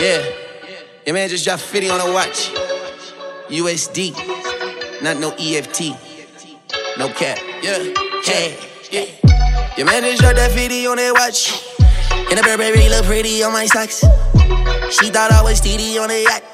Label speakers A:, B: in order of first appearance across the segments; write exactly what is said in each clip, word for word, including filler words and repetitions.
A: Yeah, your man just dropped fifty on a watch. U S D, not no E F T. No cap, yeah, yeah, yeah. Your man just dropped that fifty on that watch. And the Burberry look pretty on my socks. She thought I was T D on the yacht.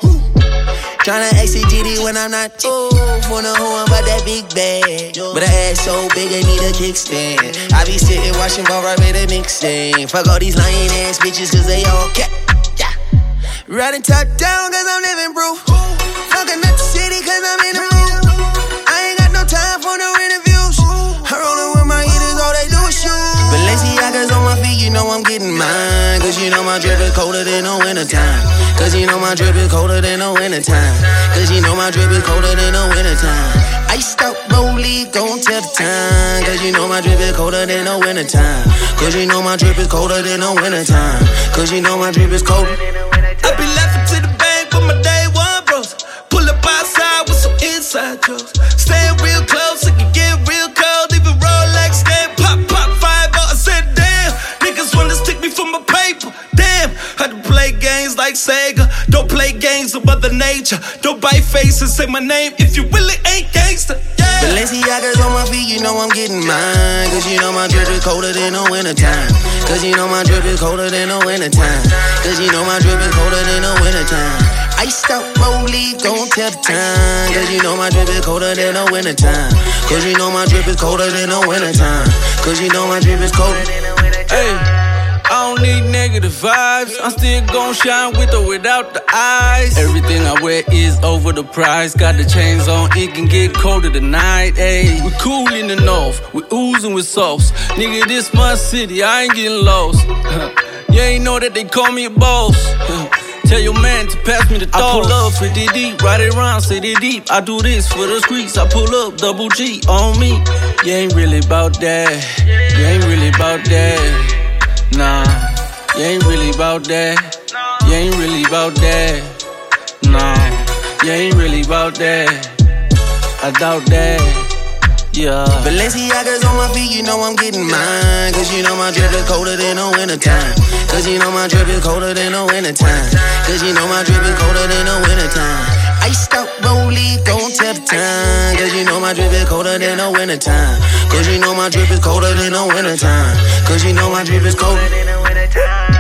A: Tryna exit G D when I'm not. Ooh, for no hoe about that big bag. But her ass so big, I need a kickstand. I be sitting watching ball right with a Nixon. Fuck all these lying ass bitches, cause they all cap. Yeah. Riding top down, cause I'm living proof. Fucking up the city, cause I'm in the mood. I ain't got no time for no interviews. I'm rolling with my hitters, all they do is shoot. Balenciagas on my feet, you know I'm getting mine. Cause you know my drip is colder than the wintertime. Cause you know my drip is colder than the wintertime. Cause you know my drip is colder than the wintertime. Iced out rollie, gon' tell the time. Cause you know my drip is colder than the wintertime. Cause you know my drip is colder than the wintertime. Cause you know my drip is colder.
B: I be laughing to the bank with my day one bros. Pull up outside with some inside jokes. Staying real close, it can get real cold. Even Rolex game, pop, pop, five out. I said, damn, niggas wanna stick me for my paper. Damn, had to play games like Sega. Don't play games with Mother Nature. Don't bite faces, say my name if you really ain't gangster. Yeah.
A: Balenciagas on my feet, you know I'm getting mine. Cause you know my drip is colder than the wintertime. Cause you know my drip is colder than the wintertime. Cause you know my drip is colder than the wintertime. Iced out rollie, gon' tell the time. Cause you know my drip is colder than the wintertime. Cause you know my drip is colder than the wintertime. Cause you know my drip is colder than the wintertime.
B: Hey. I don't need negative vibes. I'm still gon' shine with or without the eyes. Everything I wear is over the price. Got the chains on, it can get colder tonight. Ayy, we cool in the north, we oozing with sauce. Nigga, this my city, I ain't getting lost. You ain't know that they call me a boss. Tell your man to pass me the dog. I pull up fifty deep, ride it around, city deep. I do this for the streets. I pull up double G on me. You ain't really about that. You ain't really about that. Nah, you ain't really about that. You ain't really about that. Nah, you ain't really about that. I doubt that. Yeah.
A: Balenciagas on my feet, you know I'm getting mine. Cause you know my drip is colder than the wintertime. Cause you know my drip is colder than the wintertime. Cause you know my drip is colder than the wintertime. Iced out rollie, gon' tell the time. Cause you know my drip is colder than the wintertime. Cause you know my drip is colder than the wintertime. Cause you know my drip is colder than the wintertime.